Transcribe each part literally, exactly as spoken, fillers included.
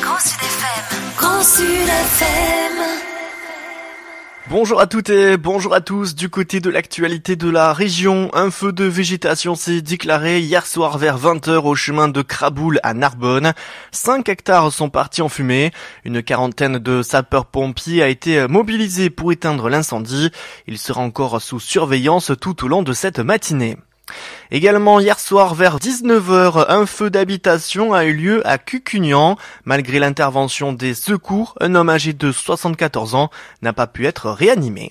Grand Sud F M. Grand Sud F M. Bonjour à toutes et bonjour à tous. Du côté de l'actualité de la région, un feu de végétation s'est déclaré hier soir vers vingt heures au chemin de Craboul à Narbonne. Cinq hectares sont partis en fumée. Une quarantaine de sapeurs-pompiers a été mobilisée pour éteindre l'incendie. Il sera encore sous surveillance tout au long de cette matinée. Également hier soir vers dix-neuf heures, un feu d'habitation a eu lieu à Cucugnan. Malgré l'intervention des secours, un homme âgé de soixante-quatorze ans n'a pas pu être réanimé.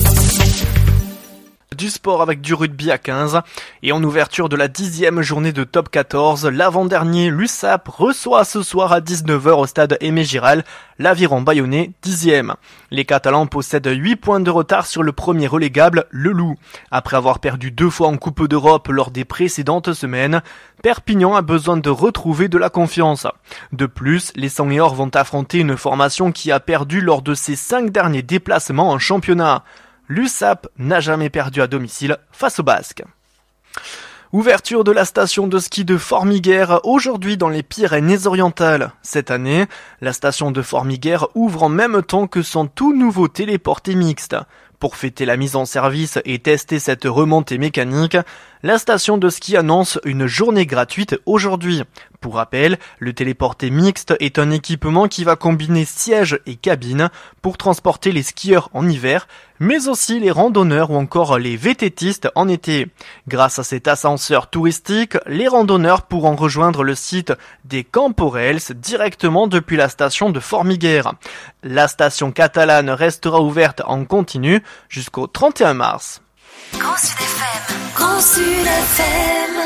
Du sport avec du rugby à quinze. Et en ouverture de la dixième journée de top quatorze, l'avant-dernier l'U S A P reçoit ce soir à dix-neuf heures au stade Aimé Giral l'Aviron Bayonnais dixième. Les Catalans possèdent huit points de retard sur le premier relégable, le Loup. Après avoir perdu deux fois en Coupe d'Europe lors des précédentes semaines, Perpignan a besoin de retrouver de la confiance. De plus, les Sang et Or vont affronter une formation qui a perdu lors de ses cinq derniers déplacements en championnat. L'U S A P n'a jamais perdu à domicile face aux Basques. Ouverture de la station de ski de Formiguère aujourd'hui dans les Pyrénées-Orientales. Cette année, la station de Formiguère ouvre en même temps que son tout nouveau téléporté mixte. Pour fêter la mise en service et tester cette remontée mécanique, la station de ski annonce une journée gratuite aujourd'hui. Pour rappel, le téléporté mixte est un équipement qui va combiner sièges et cabines pour transporter les skieurs en hiver, mais aussi les randonneurs ou encore les V T Tistes en été. Grâce à cet ascenseur touristique, les randonneurs pourront rejoindre le site des Camporels directement depuis la station de Formiguère. La station catalane restera ouverte en continu jusqu'au trente et un mars. Grand Sud F M. Grand Sud F M.